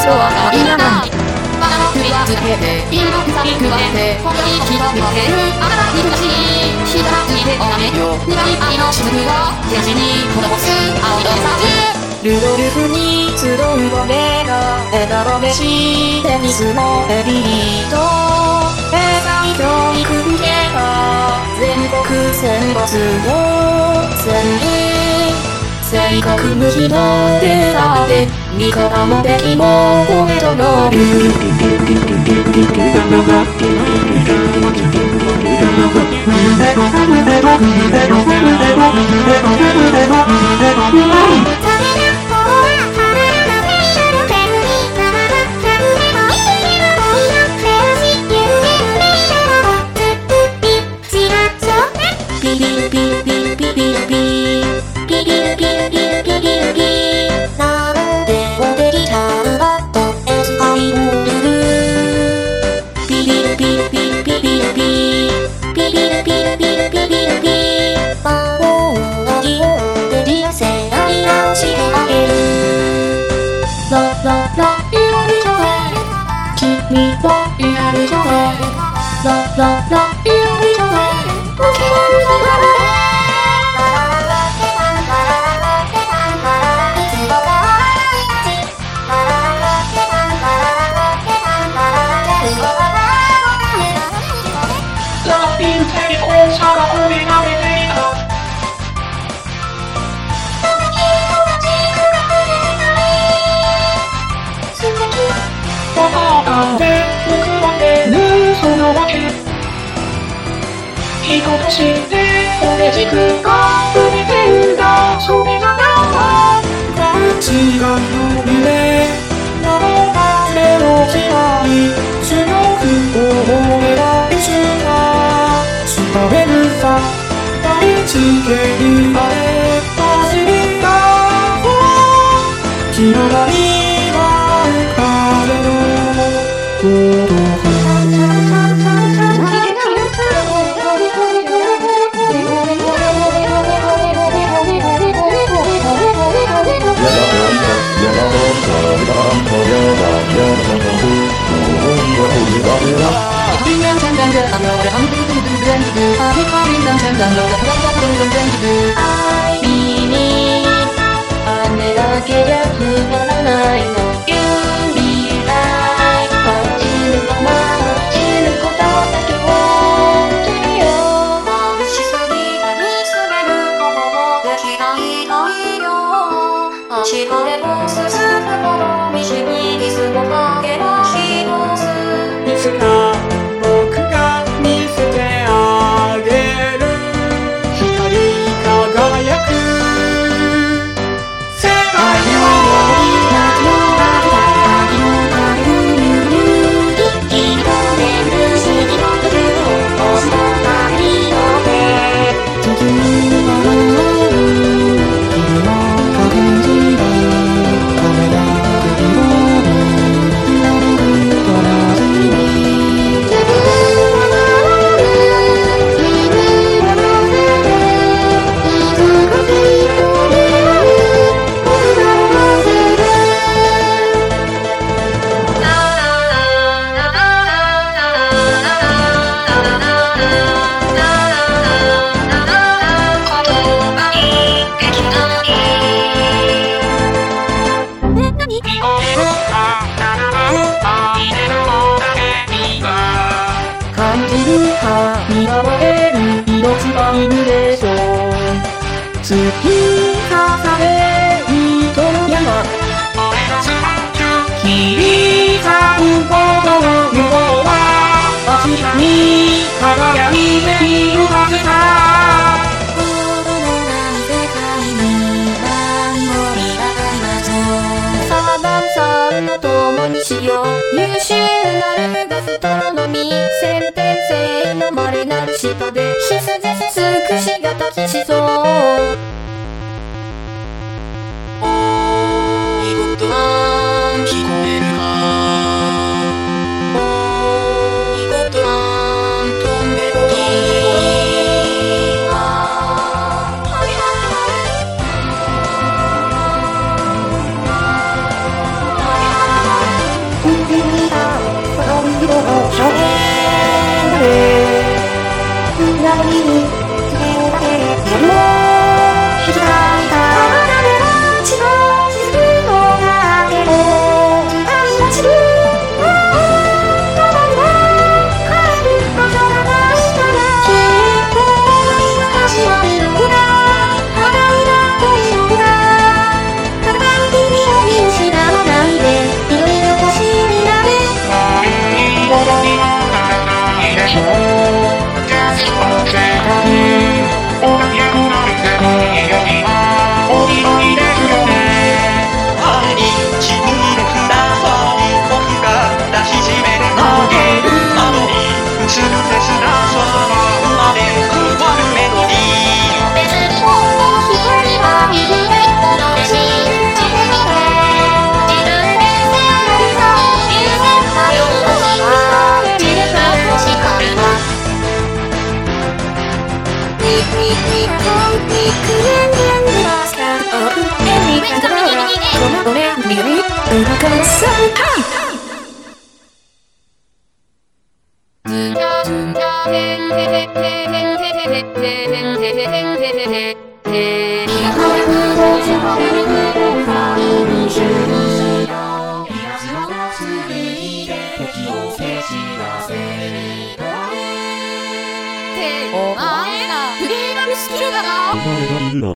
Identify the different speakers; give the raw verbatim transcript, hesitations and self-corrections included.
Speaker 1: 人はいらないバラ食いつけてインド臭い加えてほっときと見分けるあなたに悔しいひたついておめよ苦い愛の雫を天使に施す青色さルドルフに集う俺が枝豆しテニスのエリート英才教育受けた全国選抜の戦利性格無比のデータで味方も敵も俺と乗る人として俺軸が埋めてんだそれがな違うの夢流れの時代強く思えば一瞬が調べるさ大地形まで走りだ広がりは風の孤独愛に雨だけじゃつまらないの You be like 感じるまま知ることだけを知るよ眩しすぎて見つめることもできない太陽足取れも進むほど道に水の影が一ついつか僕が見せてあげる光り輝く世界には感じるか見守れる命がいるでしょう突き刺され糸の山切り裂くほどの無謀は明日に輝いているはずだ心のない世界に守りたいましょうサーバンさんの共にしよう優秀なるガストロノミー先天性の稀なる舌で必須絶尽くしが立ちしそう見事は聞こえるか見事は飛んでる「
Speaker 2: お前らフリーダムスキルだな。